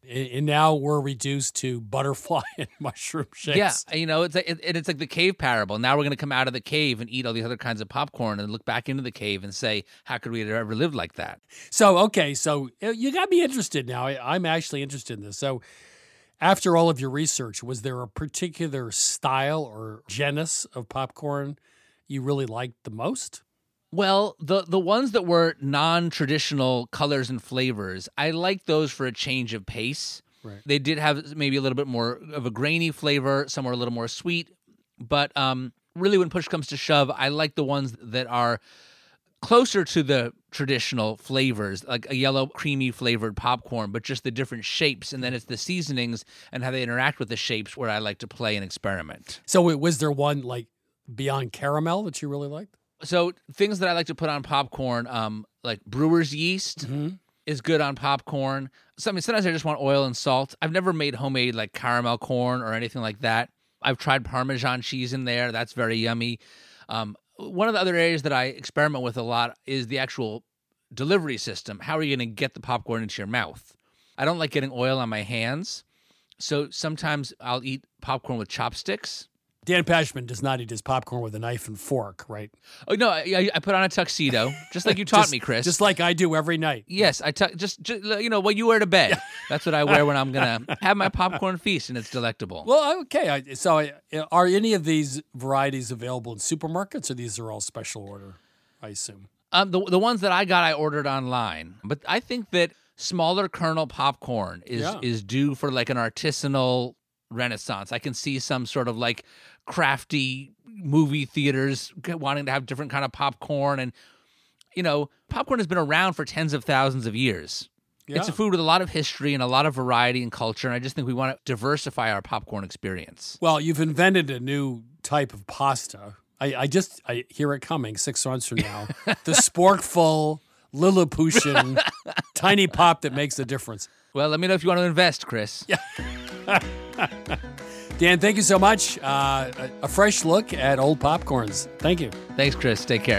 And now we're reduced to butterfly and mushroom shakes. Yeah, you know, it's like it, it's like the cave parable. Now we're going to come out of the cave and eat all these other kinds of popcorn and look back into the cave and say, how could we have ever lived like that? So, okay, so you got me interested now. I, I'm actually interested in this. So after all of your research, was there a particular style or genus of popcorn you really liked the most? Well, the the ones that were non-traditional colors and flavors, I liked those for a change of pace. Right. They did have maybe a little bit more of a grainy flavor. Some were a little more sweet. But um, really, when push comes to shove, I like the ones that are closer to the traditional flavors, like a yellow, creamy flavored popcorn, but just the different shapes. And then it's the seasonings and how they interact with the shapes where I like to play and experiment. So was there one like beyond caramel that you really liked? So things that I like to put on popcorn, um, like brewer's yeast mm-hmm. is good on popcorn. So, I mean, sometimes I just want oil and salt. I've never made homemade like caramel corn or anything like that. I've tried Parmesan cheese in there. That's very yummy. Um, one of the other areas that I experiment with a lot is the actual delivery system. How are you going to get the popcorn into your mouth? I don't like getting oil on my hands. So sometimes I'll eat popcorn with chopsticks. Dan Pashman does not eat his popcorn with a knife and fork, right? Oh, no, I, I put on a tuxedo, just like you taught just, me, Chris. Just like I do every night. Yes, I tu- just, just, you know, what you wear to bed. That's what I wear when I'm going to have my popcorn feast, and it's delectable. Well, okay. So are any of these varieties available in supermarkets, or these are all special order, I assume? Um, the, the ones that I got, I ordered online. But I think that smaller kernel popcorn is Yeah. is due for like an artisanal renaissance. I can see some sort of like crafty movie theaters wanting to have different kind of popcorn. And, you know, popcorn has been around for tens of thousands of years. Yeah. It's a food with a lot of history and a lot of variety and culture. And I just think we want to diversify our popcorn experience. Well, you've invented a new type of pasta. I, I just I hear it coming six months from now. The sporkful, Lilliputian, tiny pop that makes the difference. Well, let me know if you want to invest, Chris. Yeah. Dan, thank you so much. Uh, a, a fresh look at old popcorns. Thank you. Thanks, Chris. Take care.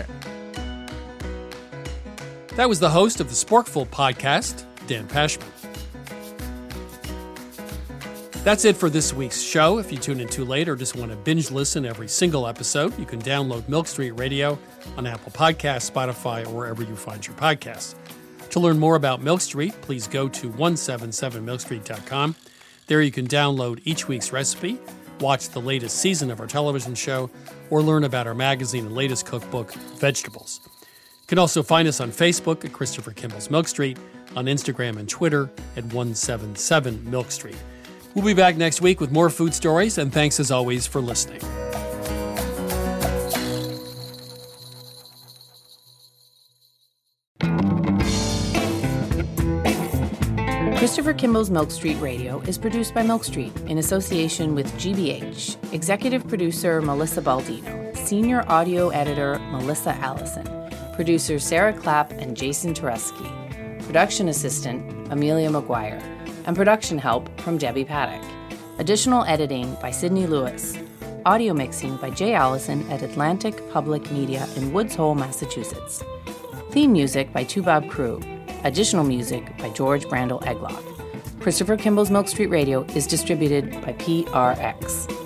That was the host of the Sporkful podcast, Dan Pashman. That's it for this week's show. If you tune in too late or just want to binge listen every single episode, you can download Milk Street Radio on Apple Podcasts, Spotify, or wherever you find your podcasts. To learn more about Milk Street, please go to one seven seven milk street dot com. There you can download each week's recipe, watch the latest season of our television show, or learn about our magazine and latest cookbook, Vegetables. You can also find us on Facebook at Christopher Kimball's Milk Street, on Instagram and Twitter at one seven seven milk street. We'll be back next week with more food stories, and thanks as always for listening. Christopher Kimball's Milk Street Radio is produced by Milk Street in association with G B H. Executive producer Melissa Baldino. Senior audio editor Melissa Allison. Producers Sarah Clapp and Jason Tereski. Production assistant Amelia McGuire. And production help from Debbie Paddock. Additional editing by Sydney Lewis. Audio mixing by Jay Allison at Atlantic Public Media in Woods Hole, Massachusetts. Theme music by Toubab Crew. Additional music by George Brandel Egloff. Christopher Kimball's Milk Street Radio is distributed by P R X.